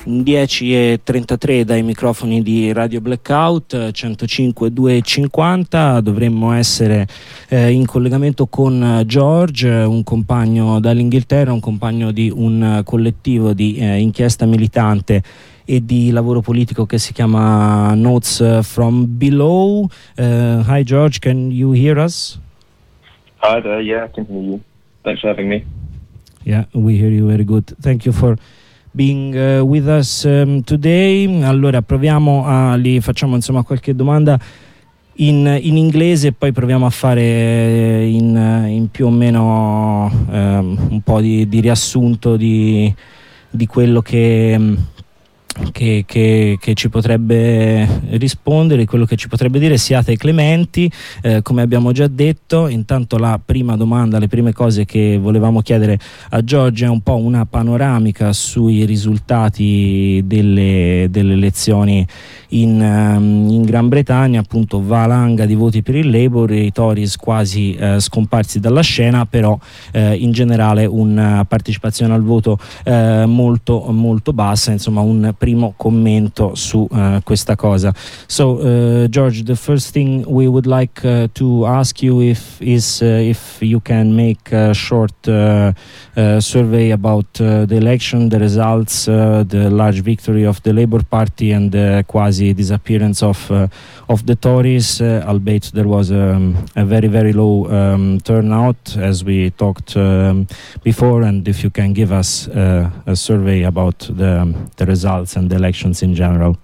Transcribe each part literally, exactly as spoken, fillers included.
dieci e trentatré dai microfoni di Radio Blackout centocinque duecentocinquanta. Dovremmo essere eh, in collegamento con George, un compagno dall'Inghilterra, un compagno di un collettivo di eh, inchiesta militante e di lavoro politico che si chiama Notes from Below. Uh, hi George, can you hear us? Hi there, yeah, I can hear you. Thanks for having me. Yeah, we hear you very good. Thank you for being uh, with us um, today. Allora proviamo a, li facciamo insomma qualche domanda in, in inglese e poi proviamo a fare in, in più o meno um, un po' di, di riassunto di, di quello che, che, che, che ci potrebbe rispondere, quello che ci potrebbe dire. Siate clementi, eh, come abbiamo già detto. Intanto la prima domanda, le prime cose che volevamo chiedere a Giorgio è un po' una panoramica sui risultati delle, delle elezioni in, um, in Gran Bretagna. Appunto valanga di voti per il Labour, i Tories quasi eh, scomparsi dalla scena, però eh, in generale una partecipazione al voto eh, molto molto bassa. Insomma, un primo commento su uh, questa cosa. So uh, George, the first thing we would like uh, to ask you if is uh, if you can make a short uh, uh, survey about uh, the election, the results, uh, the large victory of the Labour Party and the quasi disappearance of uh, of the Tories, uh, albeit there was um, a very very low um, turnout as we talked um, before, and if you can give us uh, a survey about the the results and the elections in general.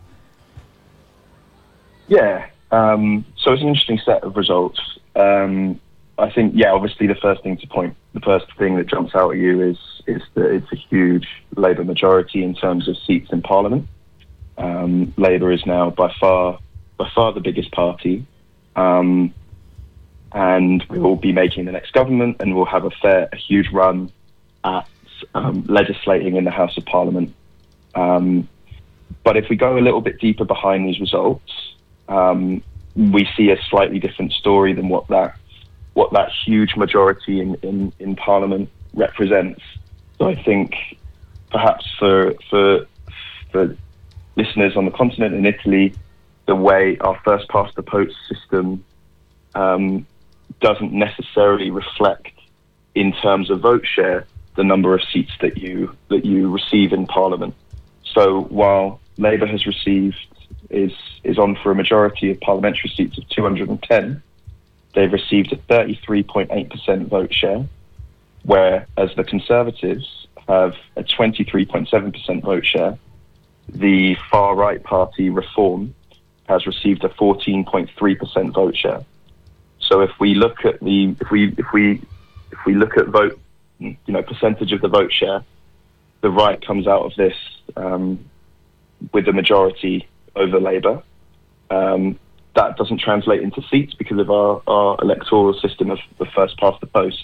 Yeah, um, so it's an interesting set of results. Um, I think, yeah, obviously the first thing to point, the first thing that jumps out at you is is that it's a huge Labour majority in terms of seats in Parliament. Um, Labour is now by far by far the biggest party, um, and we will be making the next government, and we'll have a fair, a huge run at um, legislating in the House of Parliament. Um, but if we go a little bit deeper behind these results, um, we see a slightly different story than what that what that huge majority in, in, in Parliament represents. So I think perhaps for for for listeners on the continent in Italy, the way our first past the post system um, doesn't necessarily reflect in terms of vote share the number of seats that you that you receive in Parliament. So while Labour has received, is is on for a majority of parliamentary seats of two hundred ten, they've received a thirty-three point eight percent vote share, whereas the Conservatives have a twenty-three point seven percent vote share. The far-right party Reform has received a fourteen point three percent vote share. So if we look at the if we if we if we look at vote, you know, percentage of the vote share, the right comes out of this um, with the majority over Labour. Um, that doesn't translate into seats because of our, our electoral system of the first past the post.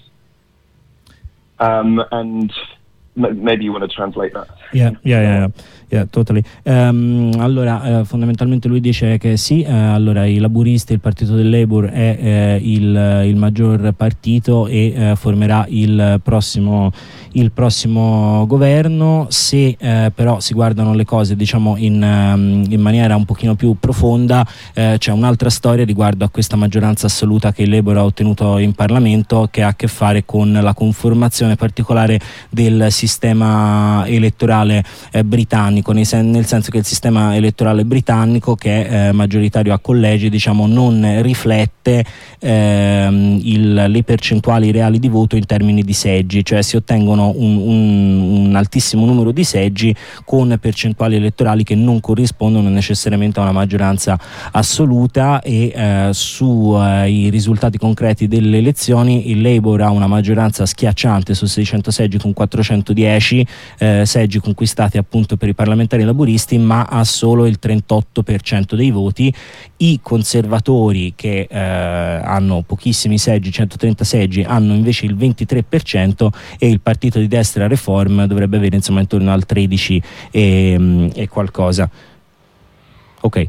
Um, and m- maybe you want to translate that. Yeah, yeah, yeah, yeah. Yeah, totally. Um, allora, eh, fondamentalmente lui dice che sì, eh, allora i laburisti, il partito del Labour è eh, il, il maggior partito e eh, formerà il prossimo, il prossimo governo. Se eh, però si guardano le cose, diciamo, in, um, in maniera un pochino più profonda, eh, c'è un'altra storia riguardo a questa maggioranza assoluta che il Labour ha ottenuto in Parlamento, che ha a che fare con la conformazione particolare del sistema elettorale eh, britannico, nel senso che il sistema elettorale britannico, che è eh, maggioritario a collegi, diciamo, non riflette ehm, il, le percentuali reali di voto in termini di seggi, cioè si ottengono un, un, un altissimo numero di seggi con percentuali elettorali che non corrispondono necessariamente a una maggioranza assoluta, e eh, sui eh, risultati concreti delle elezioni il Labour ha una maggioranza schiacciante su seicento seggi con quattrocentodieci eh, seggi conquistati appunto per i parlamentari laburisti, ma ha solo il trentotto per cento dei voti. I conservatori, che eh, hanno pochissimi seggi, centotrenta seggi, hanno invece il ventitré per cento, e il partito di destra Reform dovrebbe avere insomma intorno al tredici e, e qualcosa. Ok.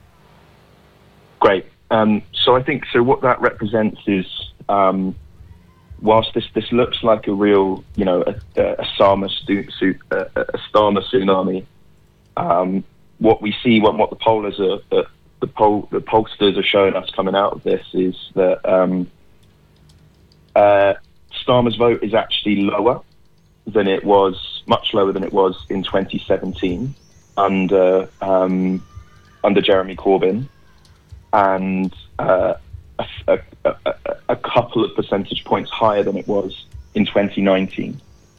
Great. Um, so I think so what that represents is um, whilst this, this looks like a real, you know, a, a Starmer, stu- su- a, a Starmer tsunami, Um, what we see, what, what the pollers are, uh, the poll, the pollsters are showing us coming out of this is that um, uh, Starmer's vote is actually lower than it was, much lower than it was in twenty seventeen under um, under Jeremy Corbyn, and uh, a, a, a, a couple of percentage points higher than it was in twenty nineteen.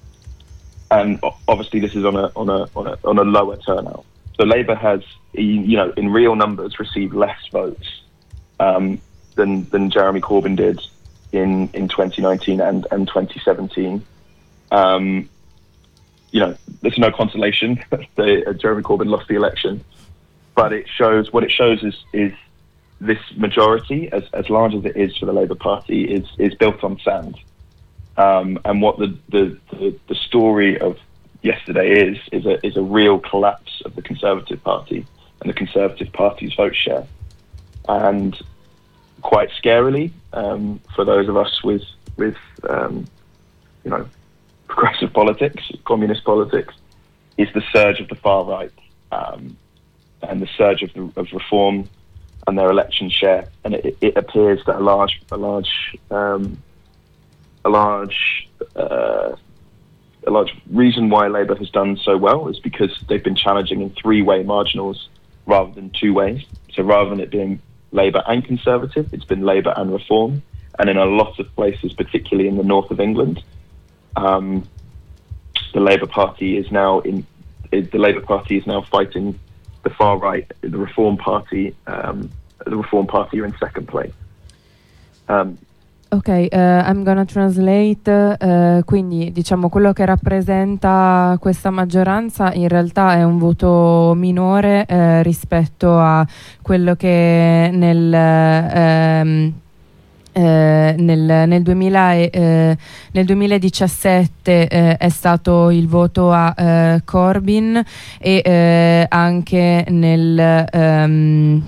And obviously, this is on a on a on a on a lower turnout. So Labour has, you know, in real numbers, received less votes um, than than Jeremy Corbyn did in in twenty nineteen and and twenty seventeen. Um, you know, there's no consolation. the, uh, Jeremy Corbyn lost the election, but it shows what it shows is is this majority, as as large as it is for the Labour Party, is is built on sand. Um, and what the, the, the, the story of yesterday is is a is a real collapse of the Conservative Party and the Conservative Party's vote share, and quite scarily um, for those of us with with um, you know progressive politics, communist politics, is the surge of the far right um, and the surge of the, of Reform and their election share, and it, it appears that a large a large um, a large uh, a large reason why Labour has done so well is because they've been challenging in three-way marginals rather than two ways. So rather than it being Labour and Conservative, it's been Labour and Reform. And in a lot of places, particularly in the north of England, um, the Labour Party is now in the Labour Party is now fighting the far right. The Reform Party, um, the Reform Party are in second place. Um, Ok, uh, I'm gonna translate, uh, quindi diciamo quello che rappresenta questa maggioranza in realtà è un voto minore uh, rispetto a quello che nel... Um, Eh, nel, nel, duemila, eh, nel duemiladiciassette eh, è stato il voto a eh, Corbyn e eh, anche nel... Um,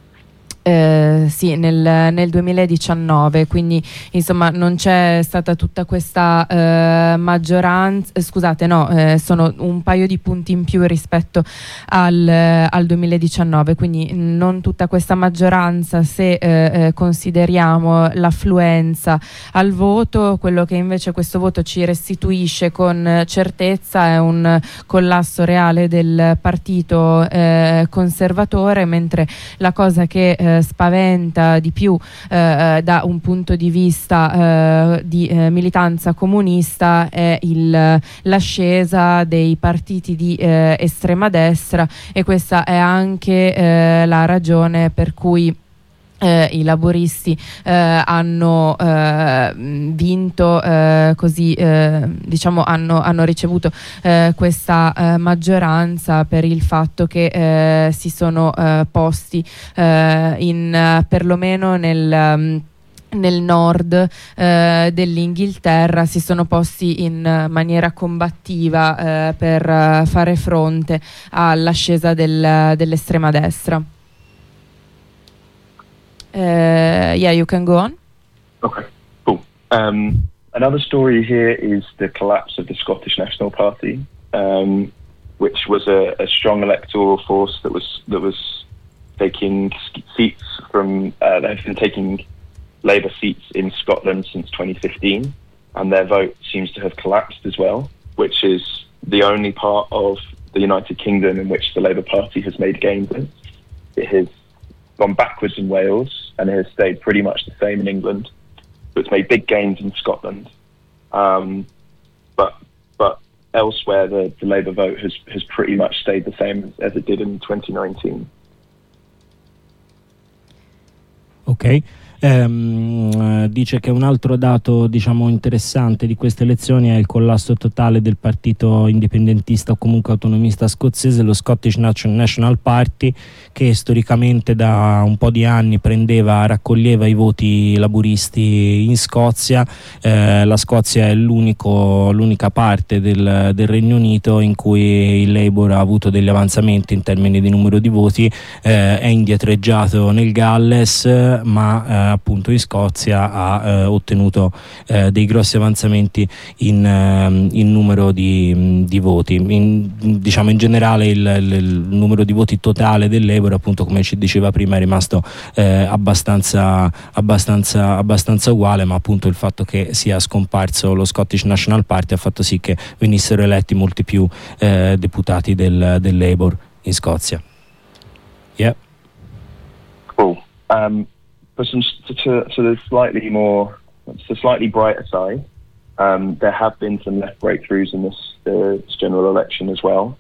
Eh, sì, nel, nel duemiladiciannove, quindi insomma non c'è stata tutta questa eh, maggioranza, eh, scusate no, eh, sono un paio di punti in più rispetto al, eh, al duemiladiciannove, quindi non tutta questa maggioranza se eh, eh, consideriamo l'affluenza al voto. Quello che invece questo voto ci restituisce con certezza è un collasso reale del partito eh, conservatore, mentre la cosa che eh, spaventa di più eh, da un punto di vista eh, di eh, militanza comunista è il, l'ascesa dei partiti di eh, estrema destra, e questa è anche eh, la ragione per cui Eh, i laburisti eh, hanno eh, vinto eh, così eh, diciamo hanno, hanno ricevuto eh, questa eh, maggioranza per il fatto che eh, si sono eh, posti eh, in eh, perlomeno nel um, nel nord eh, dell'Inghilterra si sono posti in maniera combattiva eh, per uh, fare fronte all'ascesa del, dell'estrema destra. Uh, yeah, you can go on. Okay, cool. Um, another story here is the collapse of the Scottish National Party, um, which was a, a strong electoral force that was that was taking seats from. Uh, they've been taking Labour seats in Scotland since twenty fifteen, and their vote seems to have collapsed as well, which is the only part of the United Kingdom in which the Labour Party has made gains in. It has gone backwards in Wales and it has stayed pretty much the same in England. So it's made big gains in Scotland, um, but but elsewhere the, the Labour vote has, has pretty much stayed the same as it did in twenty nineteen. Ok. Um, dice che un altro dato, diciamo, interessante di queste elezioni è il collasso totale del partito indipendentista o comunque autonomista scozzese, lo Scottish National Party, che storicamente da un po' di anni prendeva, raccoglieva i voti laburisti in Scozia. Eh, la Scozia è l'unico, l'unica parte del, del Regno Unito in cui il Labour ha avuto degli avanzamenti in termini di numero di voti, eh, è indietreggiato nel Galles, ma eh, appunto in Scozia ha eh, ottenuto eh, dei grossi avanzamenti in, eh, in numero di, di voti. In, diciamo in generale il, il, il numero di voti totale del Labour, appunto come ci diceva prima, è rimasto eh, abbastanza, abbastanza, abbastanza uguale, ma appunto il fatto che sia scomparso lo Scottish National Party ha fatto sì che venissero eletti molti più eh, deputati del, del Labour in Scozia. Yeah. Cool. Um, but some, to, to, to the slightly more, to the slightly brighter side, um, there have been some left breakthroughs in this, uh, this general election as well.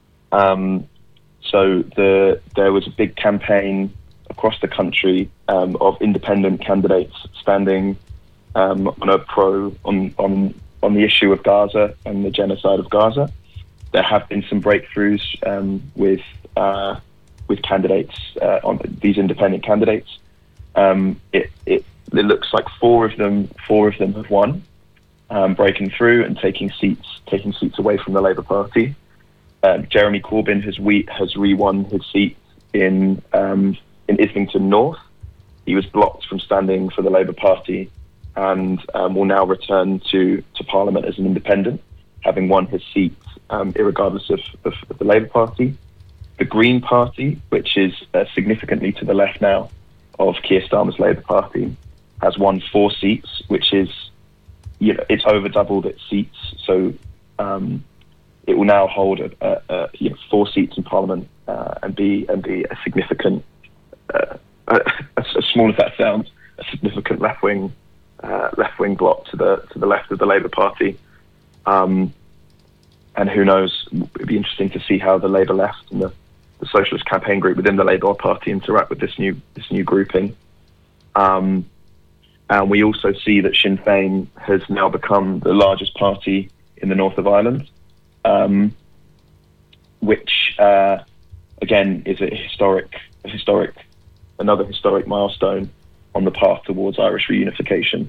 Um, so the there was a big campaign across the country um, of independent candidates standing um, on a pro on on on the issue of Gaza and the genocide of Gaza. There have been some breakthroughs um, with. Uh, with candidates, uh, on these independent candidates. Um, it, it, it looks like four of them, four of them have won, um, breaking through and taking seats, taking seats away from the Labour Party. Uh, Jeremy Corbyn has we, has re-won his seat in um, in Islington North. He was blocked from standing for the Labour Party and um, will now return to, to Parliament as an independent, having won his seat um, irregardless of, of, of the Labour Party. The Green Party, which is uh, significantly to the left now of Keir Starmer's Labour Party, has won four seats, which is, you know, it's over doubled its seats. So um, it will now hold a, a, a, you know, four seats in Parliament uh, and be and be a significant, uh, as, as small as that sounds, a significant left wing uh, left wing bloc to the to the left of the Labour Party. Um, and who knows? It'd be interesting to see how the Labour left and the the Socialist Campaign Group within the Labour Party interact with this new this new grouping. Um, and we also see that Sinn Féin has now become the largest party in the north of Ireland, um, which uh, again is a historic, a historic, another historic milestone on the path towards Irish reunification.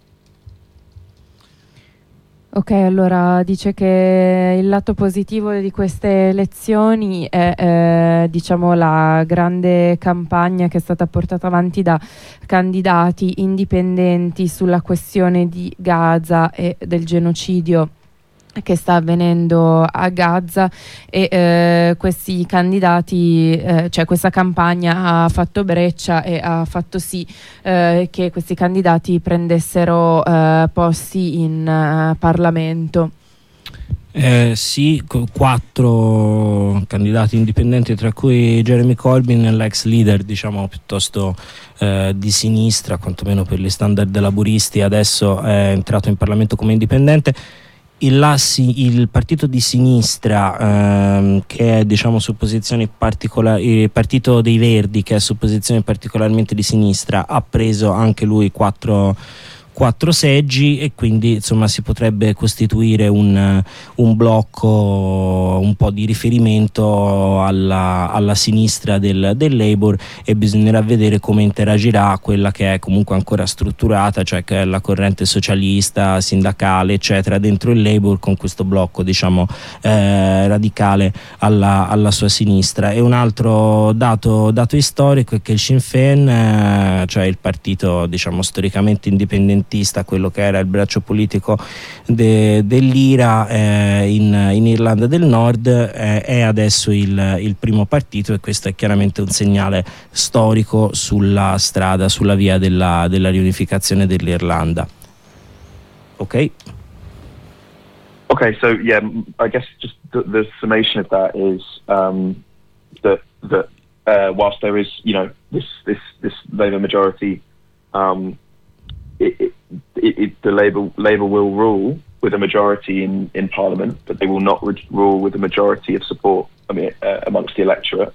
Ok, allora dice che il lato positivo di queste elezioni è eh, diciamo la grande campagna che è stata portata avanti da candidati indipendenti sulla questione di Gaza e del genocidio che sta avvenendo a Gaza e eh, questi candidati, eh, cioè questa campagna ha fatto breccia e ha fatto sì eh, che questi candidati prendessero eh, posti in uh, Parlamento. Eh, sì, quattro candidati indipendenti, tra cui Jeremy Corbyn, l'ex leader diciamo piuttosto eh, di sinistra, quantomeno per gli standard laburisti, adesso è entrato in Parlamento come indipendente. Il, Lassi, il partito di sinistra ehm, che è diciamo su posizioni particolari, il partito dei Verdi che è su posizioni particolarmente di sinistra, ha preso anche lui quattro, quattro seggi e quindi insomma si potrebbe costituire un, un blocco un po' di riferimento alla, alla sinistra del, del Labour, e bisognerà vedere come interagirà quella che è comunque ancora strutturata, cioè che è la corrente socialista, sindacale eccetera dentro il Labour, con questo blocco diciamo eh, radicale alla, alla sua sinistra. E un altro dato, dato storico è che il Sinn Féin, eh, cioè il partito diciamo storicamente indipendentista, quello che era il braccio politico de, dell'Ira eh, in, in Irlanda del Nord, eh, è adesso il, il primo partito, e questo è chiaramente un segnale storico sulla strada, sulla via della, della riunificazione dell'Irlanda. Ok? Okay, so yeah, I guess just the, the summation of that is um, that that uh, whilst there is, you know, this this this Labour majority, um, it, it, it, the Labour Labour will rule with a majority in, in Parliament, but they will not re- rule with a majority of support. I mean, uh, amongst the electorate,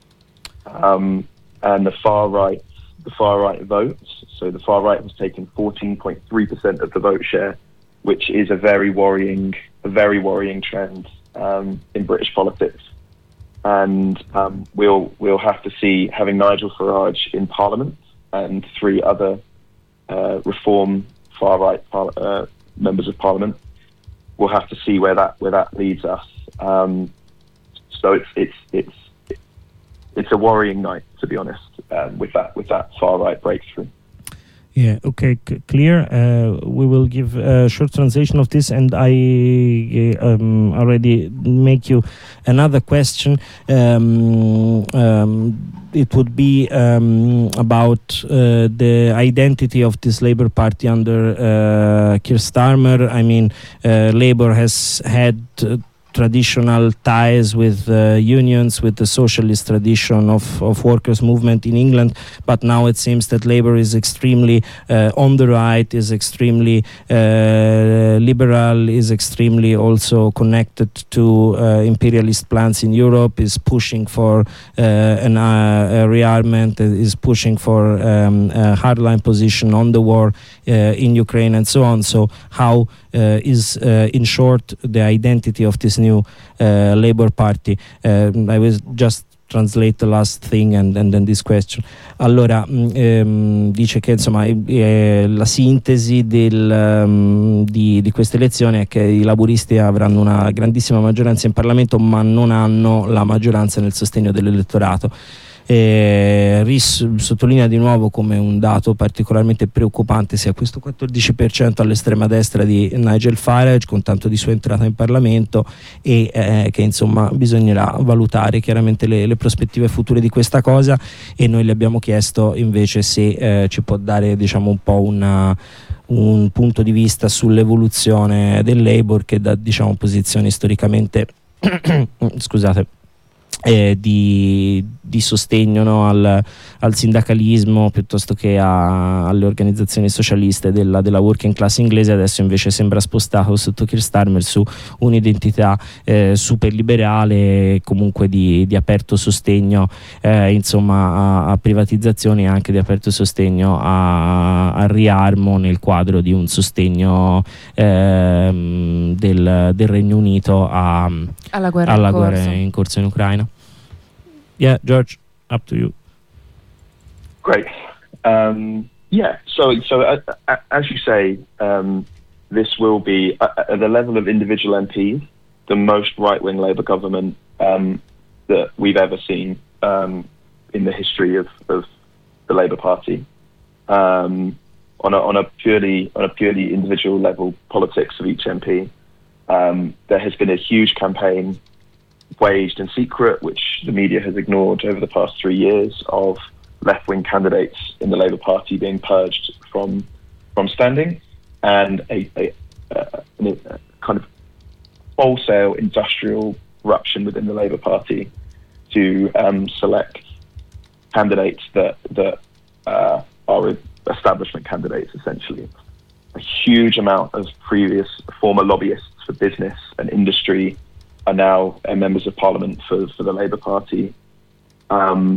um, and the far right, the far right votes. So the far right has taken fourteen point three percent of the vote share, which is a very worrying, a very worrying trend um, in British politics. And um, we'll we'll have to see, having Nigel Farage in Parliament and three other uh, Reform far right par- uh, members of Parliament, we'll have to see where that where that leads us. Um, so it's it's it's it's a worrying night, to be honest, um, with that with that far right breakthrough. Yeah, okay, c- clear. Uh, we will give a short translation of this, and I uh, um, already make you another question. Um, um, it would be um, about uh, the identity of this Labour Party under uh, Keir Starmer. I mean, uh, Labour has had uh, traditional ties with uh, unions, with the socialist tradition of, of workers' movement in England, but now it seems that Labour is extremely uh, on the right, is extremely uh, liberal, is extremely also connected to uh, imperialist plans in Europe, is pushing for uh, an uh, a rearmament, is pushing for um, a hardline position on the war uh, in Ukraine and so on. So how uh, is, uh, in short, the identity of this new uh, Labour Party? Uh, I will just translate the last thing and, and then this question. Allora, mh, ehm, dice che insomma eh, la sintesi del, um, di, di queste elezioni è che i laburisti avranno una grandissima maggioranza in Parlamento, ma non hanno la maggioranza nel sostegno dell'elettorato. E Ris sottolinea di nuovo come un dato particolarmente preoccupante sia questo quattordici per cento all'estrema destra di Nigel Farage con tanto di sua entrata in Parlamento, e eh, che insomma bisognerà valutare chiaramente le, le prospettive future di questa cosa, e noi le abbiamo chiesto invece se eh, ci può dare diciamo un po' una un punto di vista sull'evoluzione del Labour, che da diciamo posizioni storicamente scusate Eh, di, di sostegno, no, al, al sindacalismo piuttosto che a, alle organizzazioni socialiste della, della working class inglese, adesso invece sembra spostato sotto Keir Starmer su un'identità eh, super liberale, comunque di, di aperto sostegno eh, insomma a, a privatizzazioni e anche di aperto sostegno a, al riarmo nel quadro di un sostegno eh, del, del Regno Unito a, alla guerra, alla in, guerra corso. in corso in Ucraina. Yeah, George, up to you. Great. Um, yeah, so so uh, uh, as you say, um, this will be, uh, at the level of individual M Ps, the most right-wing Labour government um, that we've ever seen um, in the history of, of the Labour Party. Um, on a on a purely on a purely individual level, politics of each M P, um, there has been a huge campaign waged in secret, which the media has ignored over the past three years, of left-wing candidates in the Labour Party being purged from from standing, and a, a, a, a kind of wholesale industrial eruption within the Labour Party to um, select candidates that that uh, are establishment candidates, essentially. A huge amount of previous former lobbyists for business and industry are now uh, members of parliament for, for the Labour Party, um,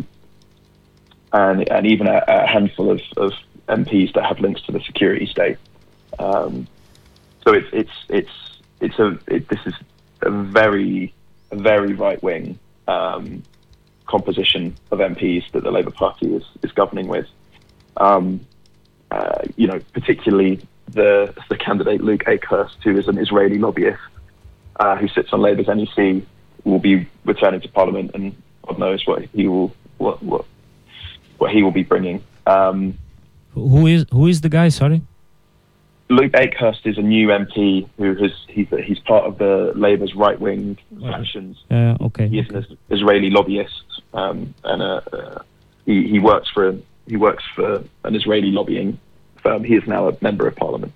and and even a, a handful of, of M Ps that have links to the security state. Um, so it's it's it's it's a it, this is a very a very right wing um, composition of M Ps that the Labour Party is is governing with. Um, uh, you know, particularly the the candidate Luke Akehurst, who is an Israeli lobbyist. Uh, who sits on Labour's N E C, will be returning to Parliament, and God knows what he will what what, what he will be bringing. Um, who is who is the guy? Sorry, Luke Akehurst is a new M P who has he's he's part of the Labour's right wing factions. Uh, okay, he is an Israeli lobbyist, um, and uh, uh, he he works for he works for an Israeli lobbying firm. He is now a member of Parliament.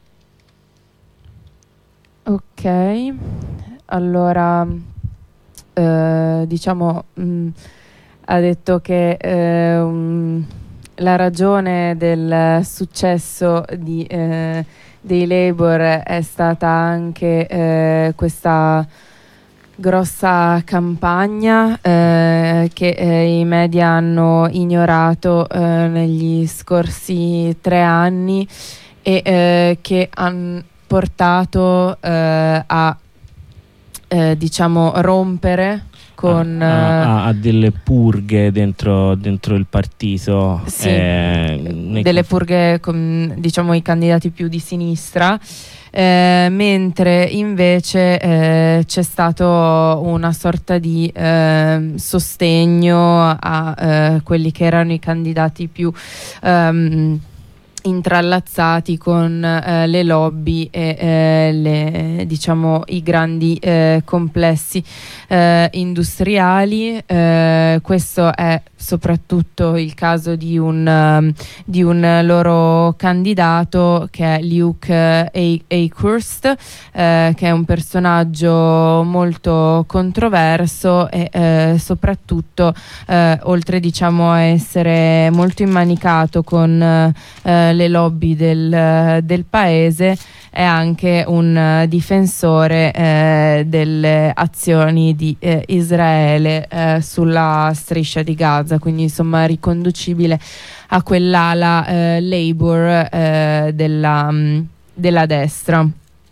Ok, allora eh, diciamo mh, ha detto che eh, um, la ragione del successo di, eh, dei Labour è stata anche eh, questa grossa campagna eh, che eh, i media hanno ignorato eh, negli scorsi tre anni e eh, che hanno portato eh, a eh, diciamo rompere con a, a, a delle purghe dentro, dentro il partito, sì, eh, delle purghe con diciamo i candidati più di sinistra, eh, mentre invece eh, c'è stato una sorta di eh, sostegno a eh, quelli che erano i candidati più ehm, intrallazzati con eh, le lobby e eh, le, diciamo, i grandi eh, complessi eh, industriali. Eh, questo è soprattutto il caso di un, um, di un loro candidato, che è Luke Akerst, eh, che è un personaggio molto controverso e eh, soprattutto eh, oltre, diciamo, a essere molto immanicato con eh, le lobby del, del paese, è anche un uh, difensore eh, delle azioni di eh, Israele eh, sulla striscia di Gaza, quindi insomma riconducibile a quell'ala eh, Labour eh, della, um, della destra.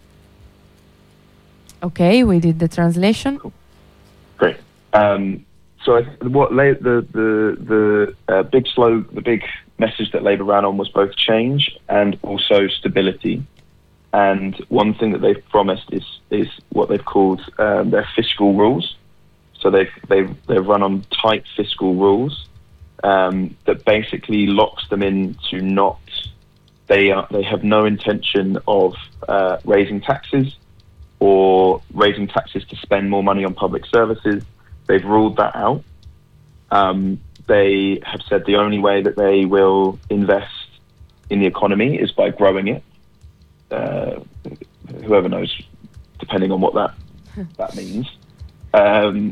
Ok, we did the translation. Cool. Great. Um, so I th- what la- the the the uh, big slow the big message that Labour ran on was both change and also stability. And one thing that they've promised is is what they've called um, their fiscal rules. So they've they've they've run on tight fiscal rules um, that basically locks them into not. They are they have no intention of uh, raising taxes or raising taxes to spend more money on public services. They've ruled that out. Um, they have said the only way that they will invest in the economy is by growing it. Uh, whoever knows, depending on what that that means. Um,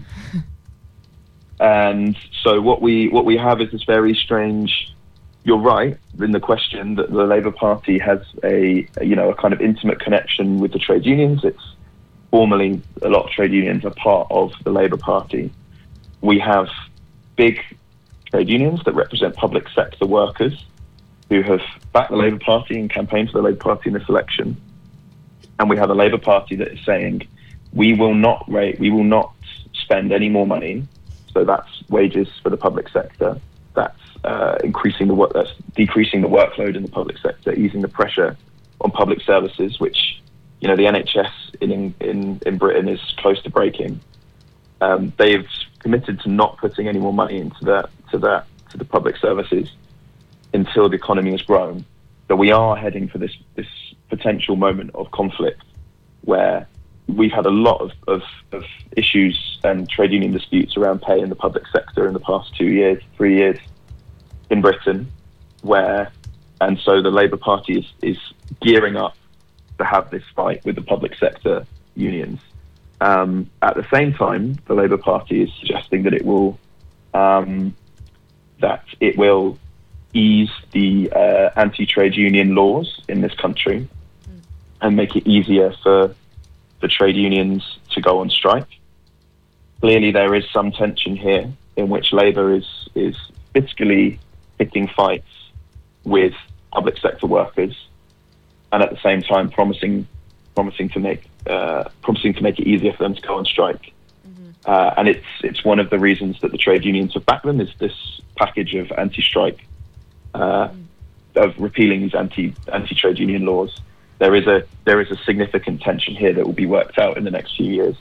and so what we what we have is this very strange. You're right in the question that the Labour Party has a you know a kind of intimate connection with the trade unions. It's formally a lot of trade unions are part of the Labour Party. We have big trade unions that represent public sector workers who have backed the Labour Party and campaigned for the Labour Party in this election, and we have a Labour Party that is saying we will not rate, we will not spend any more money. So that's wages for the public sector. That's uh, increasing the work, that's decreasing the workload in the public sector, easing the pressure on public services, which you know the N H S in in in Britain is close to breaking. Um, they've committed to not putting any more money into that to that to the public services until the economy has grown. So we are heading for this this potential moment of conflict where we've had a lot of, of, of issues and trade union disputes around pay in the public sector in the past two years, three years in Britain, where and so the Labour Party is, is gearing up to have this fight with the public sector unions. Um, at the same time, the Labour Party is suggesting that it will um, that it will ease the uh, anti-trade union laws in this country mm. and make it easier for the trade unions to go on strike. Clearly, there is some tension here in which Labour is is fiscally picking fights with public sector workers, and at the same time promising promising to make uh, promising to make it easier for them to go on strike. Mm-hmm. Uh, and it's it's one of the reasons that the trade unions have backed them is this package of anti-strike. Uh, of repealing these anti anti trade union laws. There is a there is a significant tension here that will be worked out in the next few years.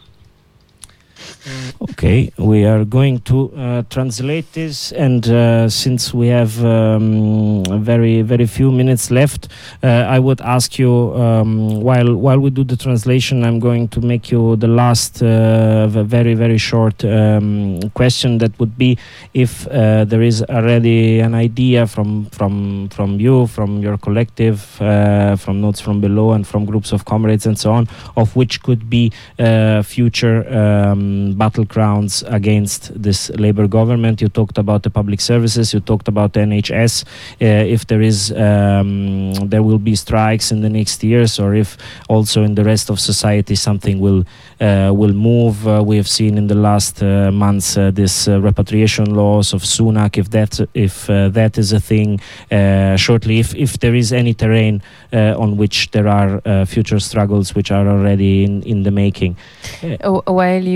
Okay, we are going to uh, translate this, and uh, since we have um, very very few minutes left, uh, I would ask you um, while while we do the translation, I'm going to make you the last uh, very very short um, question. That would be if uh, there is already an idea from from from you, from your collective, uh, from Notes from Below, and from groups of comrades and so on, of which could be uh, future um, battlegrounds against this Labour government. You talked about the public services, you talked about the N H S, uh, if there is um, there will be strikes in the next years, or if also in the rest of society something will uh, will move. Uh, we have seen in the last uh, months uh, this uh, repatriation laws of Sunak, if that if uh, that is a thing uh, shortly, if, if there is any terrain uh, on which there are uh, future struggles which are already in, in the making. Uh, While you think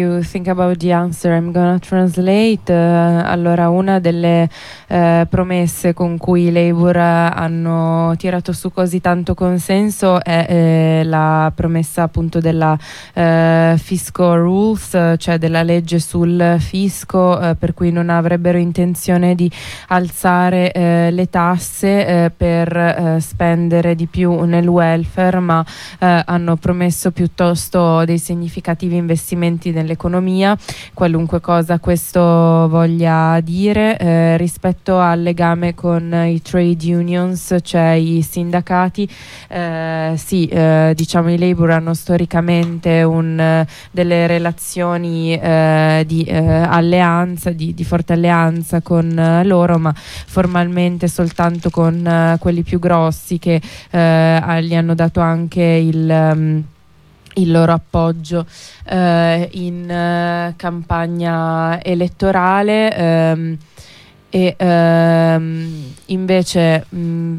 about the answer. I'm gonna translate. Uh, allora, una delle uh, promesse con cui i Labour hanno tirato su così tanto consenso è eh, la promessa appunto della uh, fiscal rules, cioè della legge sul fisco, uh, per cui non avrebbero intenzione di alzare uh, le tasse uh, per uh, spendere di più nel welfare, ma uh, hanno promesso piuttosto dei significativi investimenti nell'economia, qualunque cosa questo voglia dire. Eh, rispetto al legame con i trade unions, cioè i sindacati, eh, sì, eh, diciamo i Labour hanno storicamente un, delle relazioni eh, di eh, alleanza, di, di forte alleanza con eh, loro, ma formalmente soltanto con eh, quelli più grossi che eh, gli hanno dato anche il um, il loro appoggio eh, in uh, campagna elettorale, ehm, e ehm, invece mh,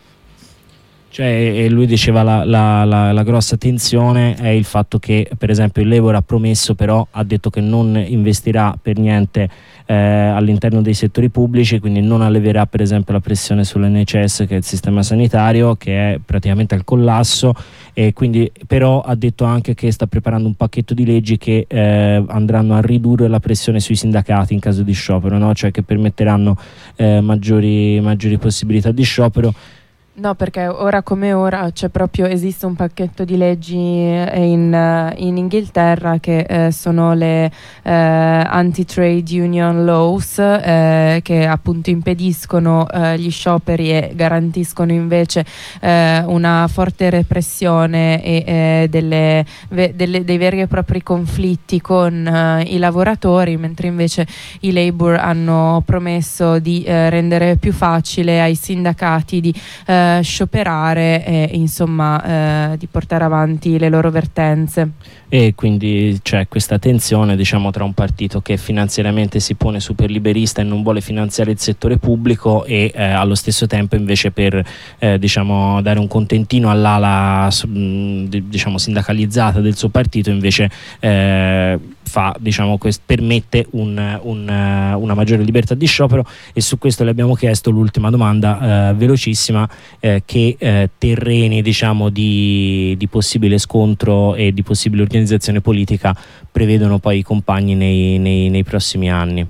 cioè, e lui diceva la, la, la, la grossa tensione è il fatto che per esempio il Labour ha promesso, però ha detto che non investirà per niente eh, all'interno dei settori pubblici, quindi non alleverà per esempio la pressione sull'N H S, che è il sistema sanitario, che è praticamente al collasso, e quindi però ha detto anche che sta preparando un pacchetto di leggi che eh, andranno a ridurre la pressione sui sindacati in caso di sciopero, no? Cioè che permetteranno eh, maggiori, maggiori possibilità di sciopero. No, perché ora come ora c'è proprio, esiste un pacchetto di leggi in, in Inghilterra che eh, sono le eh, anti-trade union laws, eh, che appunto impediscono eh, gli scioperi e garantiscono invece eh, una forte repressione e eh, delle, ve, delle, dei veri e propri conflitti con eh, i lavoratori, mentre invece i Labour hanno promesso di eh, rendere più facile ai sindacati di eh, scioperare e insomma eh, di portare avanti le loro vertenze. E quindi c'è questa tensione, diciamo, tra un partito che finanziariamente si pone super liberista e non vuole finanziare il settore pubblico e eh, allo stesso tempo invece per eh, diciamo dare un contentino all'ala mh, diciamo sindacalizzata del suo partito invece eh, fa, diciamo, quest- permette un, un, una maggiore libertà di sciopero. E su questo le abbiamo chiesto l'ultima domanda eh, velocissima, eh, che eh, terreni, diciamo, di, di possibile scontro e di possibile organizzazione politica prevedono poi i compagni nei, nei, nei prossimi anni.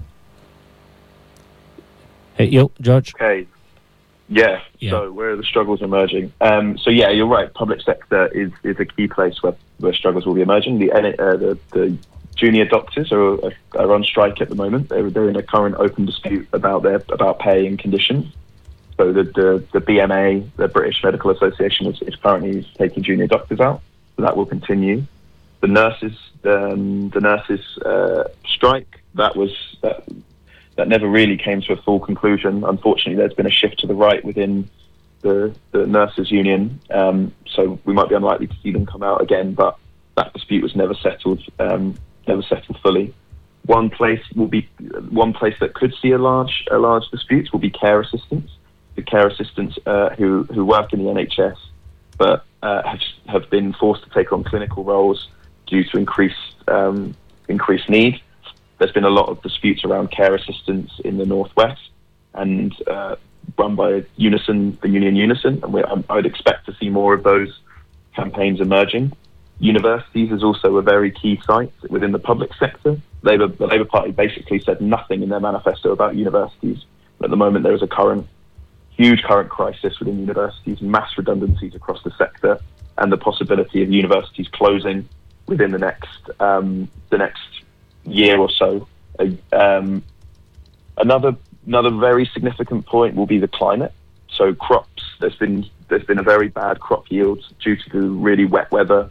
Eh, io, George? Okay. Yeah. Yeah. So where are the struggles emerging? Um, so yeah, you're right. Public sector is, is a key place where, where struggles will be emerging. The, uh, the, the junior doctors are, are on strike at the moment. They're, they're in a current open dispute about their about pay and conditions. So the, the, the B M A, the British Medical Association, is, is currently taking junior doctors out. So that will continue. The nurses, um, the nurses uh, strike, that was that, that never really came to a full conclusion. Unfortunately, there's been a shift to the right within the, the nurses union, um, so we might be unlikely to see them come out again. But that dispute was never settled, um, never settled fully. One place will be one place that could see a large a large dispute will be care assistants. The care assistants uh, who who work in the N H S, but uh, have have been forced to take on clinical roles due to increased um, increased need. There's been a lot of disputes around care assistants in the Northwest, and uh, run by Unison, the union Unison, and we're, I would expect to see more of those campaigns emerging. Universities is also a very key site within the public sector. Labour, the Labour Party basically said nothing in their manifesto about universities. But at the moment, there is a current, huge current crisis within universities, mass redundancies across the sector, and the possibility of universities closing within the next um, the next year or so. Uh, um, another another very significant point will be the climate. So crops. There's been there's been a very bad crop yield due to the really wet weather.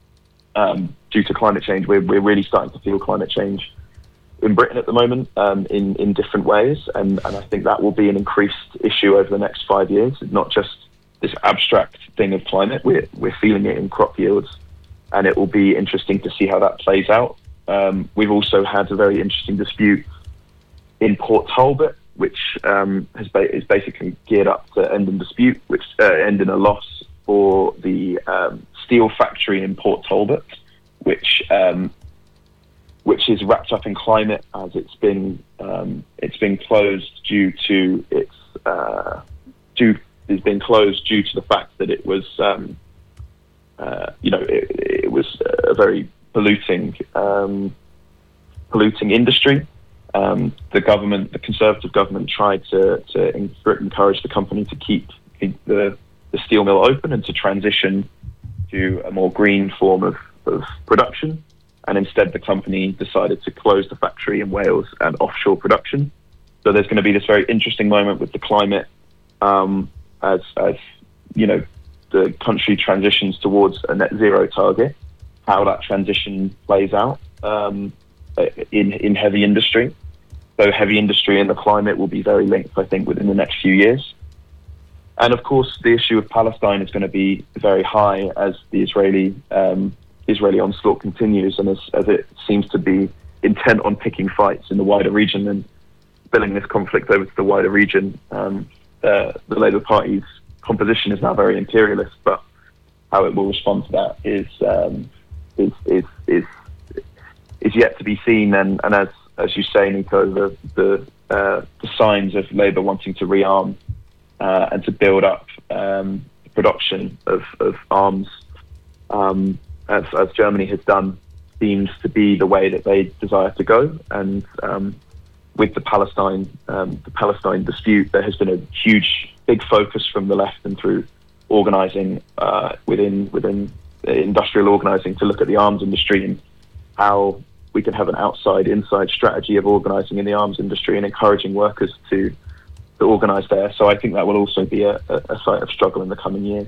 Um, due to climate change, we're we're really starting to feel climate change in Britain at the moment, um, in in different ways, and and I think that will be an increased issue over the next five years. It's not just this abstract thing of climate. We're we're feeling it in crop yields. And it will be interesting to see how that plays out. Um, we've also had a very interesting dispute in Port Talbot, which um, has ba- is basically geared up to end in dispute, which uh, end in a loss for the um, steel factory in Port Talbot, which um, which is wrapped up in climate, as it's been um, it's been closed due to its uh, due it's been closed due to the fact that it was um, uh, you know it, it was a very polluting um, polluting industry. Um, the government, the Conservative government, tried to to encourage the company to keep, keep the the steel mill open and to transition to a more green form of, of production. And instead the company decided to close the factory in Wales and offshore production. So there's going to be this very interesting moment with the climate um, as, as, you know, the country transitions towards a net zero target, how that transition plays out um, in, in heavy industry. So heavy industry and the climate will be very linked, I think, within the next few years. And of course, the issue of Palestine is going to be very high as the Israeli um, Israeli onslaught continues, and as, as it seems to be intent on picking fights in the wider region and spilling this conflict over to the wider region. Um, uh, the Labour Party's composition is now very imperialist, but how it will respond to that is um, is, is is is yet to be seen. And, and as as you say, Nico, the the, uh, the signs of Labour wanting to rearm uh, and to build up um, the production of, of arms. Um, As, as Germany has done, seems to be the way that they desire to go. And um, with the Palestine, um, the Palestine dispute, there has been a huge, big focus from the left and through organising uh, within within industrial organising to look at the arms industry and how we can have an outside-inside strategy of organising in the arms industry and encouraging workers to to organise there. So I think that will also be a, a, a site of struggle in the coming years.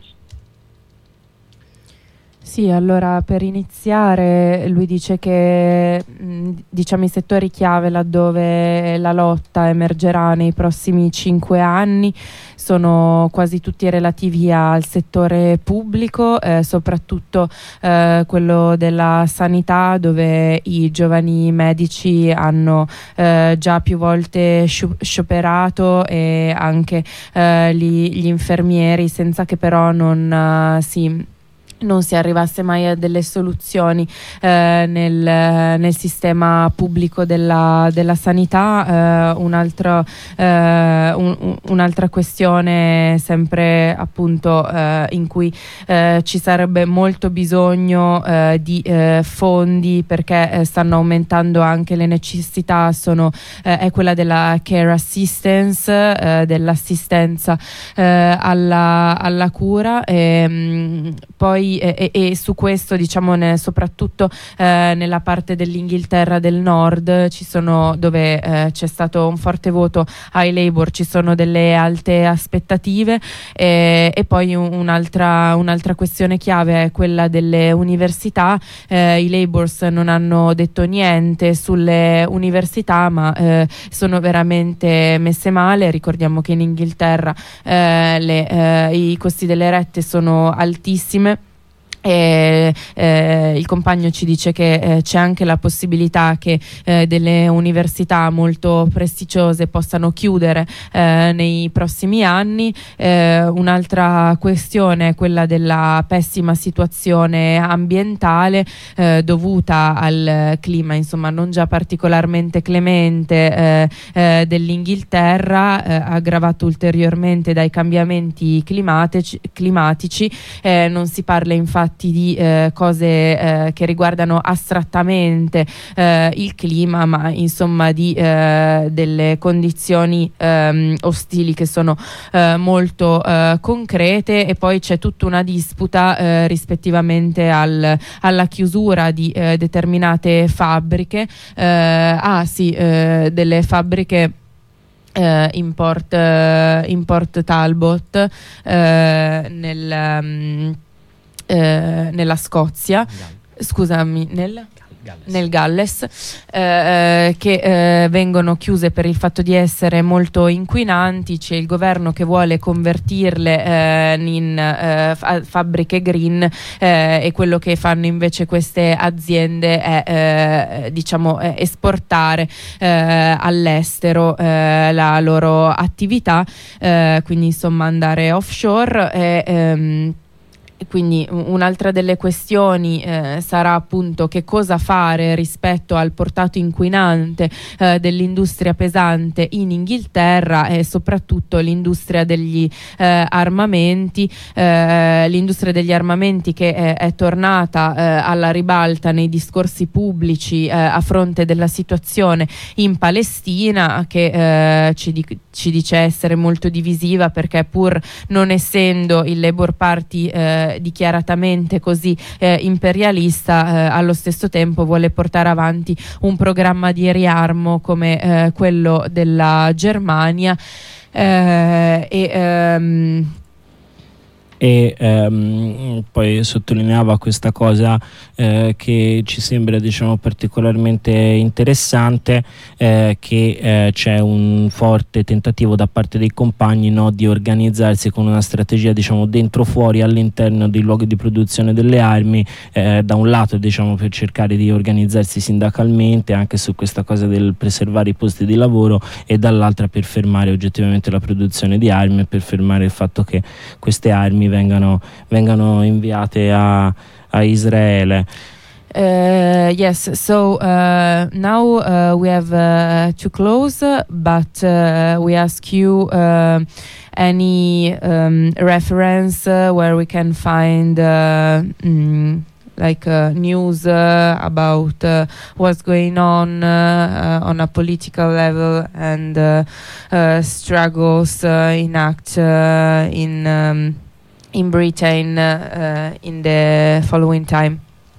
Sì, allora per iniziare lui dice che mh, diciamo i settori chiave laddove la lotta emergerà nei prossimi cinque anni sono quasi tutti relativi al settore pubblico, eh, soprattutto eh, quello della sanità, dove i giovani medici hanno eh, già più volte scioperato, e anche eh, gli, gli infermieri, senza che però non uh, si non si arrivasse mai a delle soluzioni eh, nel, nel sistema pubblico della, della sanità. Eh, un altro, eh, un, un'altra questione sempre appunto eh, in cui eh, ci sarebbe molto bisogno eh, di eh, fondi, perché eh, stanno aumentando anche le necessità, sono, eh, è quella della care assistance, eh, dell'assistenza eh, alla, alla cura. E, mh, poi E, e su questo, diciamo, ne, soprattutto eh, nella parte dell'Inghilterra del Nord, ci sono, dove eh, c'è stato un forte voto ai Labour, ci sono delle alte aspettative. E, e poi un, un'altra, un'altra questione chiave è quella delle università. Eh, i Labours non hanno detto niente sulle università, ma eh, sono veramente messe male. Ricordiamo che in Inghilterra eh, le, eh, i costi delle rette sono altissime. E, eh, il compagno ci dice che eh, c'è anche la possibilità che eh, delle università molto prestigiose possano chiudere eh, nei prossimi anni. Eh, un'altra questione è quella della pessima situazione ambientale eh, dovuta al clima, insomma, non già particolarmente clemente eh, eh, dell'Inghilterra, eh, aggravato ulteriormente dai cambiamenti climatici. climatici. Eh, non si parla infatti di eh, cose eh, che riguardano astrattamente eh, il clima, ma insomma di eh, delle condizioni ehm, ostili che sono eh, molto eh, concrete. E poi c'è tutta una disputa eh, rispettivamente al, alla chiusura di eh, determinate fabbriche, eh, ah sì, eh, delle fabbriche Uh, import, uh, import Talbot uh, nel, um, uh, nella Scozia, scusami, nel Galles. nel Galles, eh, che eh, vengono chiuse per il fatto di essere molto inquinanti. C'è il governo che vuole convertirle eh, in eh, fa- fabbriche green, eh, e quello che fanno invece queste aziende è eh, diciamo eh, esportare eh, all'estero eh, la loro attività, eh, quindi insomma andare offshore. E, ehm, E quindi un'altra delle questioni eh, sarà appunto che cosa fare rispetto al portato inquinante eh, dell'industria pesante in Inghilterra e soprattutto l'industria degli eh, armamenti, eh, l'industria degli armamenti che è, è tornata eh, alla ribalta nei discorsi pubblici eh, a fronte della situazione in Palestina, che eh, ci, di, ci dice essere molto divisiva, perché pur non essendo il Labour Party eh, dichiaratamente così eh, imperialista, eh, allo stesso tempo vuole portare avanti un programma di riarmo come eh, quello della Germania eh, e ehm, e ehm, poi sottolineava questa cosa eh, che ci sembra, diciamo, particolarmente interessante, eh, che eh, c'è un forte tentativo da parte dei compagni, no, di organizzarsi con una strategia, diciamo, dentro fuori all'interno dei luoghi di produzione delle armi, eh, da un lato, diciamo, per cercare di organizzarsi sindacalmente anche su questa cosa del preservare i posti di lavoro, e dall'altra per fermare oggettivamente la produzione di armi e per fermare il fatto che queste armi vengano, vengano inviate a, a Israele. Uh, yes, so uh, now uh, we have uh, to close, but uh, we ask you uh, any um, reference uh, where we can find uh, mm, like uh, news uh, about uh, what's going on uh, uh, on a political level and uh, uh, struggles uh, in act uh, in um, in Britain uh, uh, in the following time.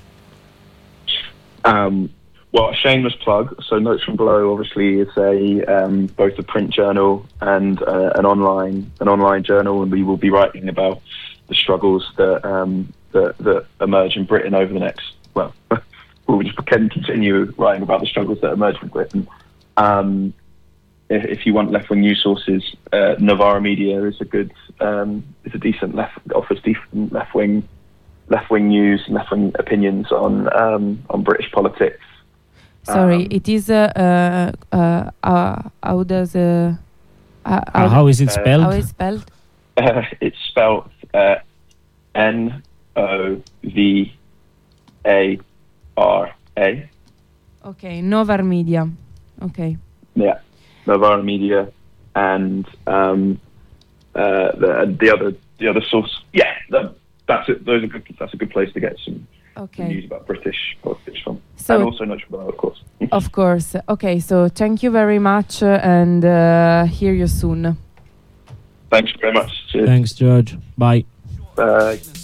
Um, well, a shameless plug. So Notes from Below obviously is a um, both a print journal and uh, an online an online journal, and we will be writing about the struggles that um, that, that emerge in Britain over the next. Well, we'll just can continue writing about the struggles that emerge in Britain. Um, if, if you want left-wing news sources, uh, Novara Media is a good, um, is a decent left offers decent left-wing. left-wing news and left-wing opinions on um, on British politics. Sorry, um, it is uh, uh, uh, uh, how does uh, uh, how, how is it spelled? How is spelled? Uh, it's spelled uh, N O V A R A. Okay, Novara Media. Okay. Yeah, Novara Media, and um, uh, the the other the other source. Yeah. The, That's it. Those are good. That's a good place to get some, okay. some news about British politics from, so, and also Notes from Below, of course. Of course. Okay. So thank you very much, uh, and uh, hear you soon. Thanks very much. Cheers. Thanks, George. Bye. Bye.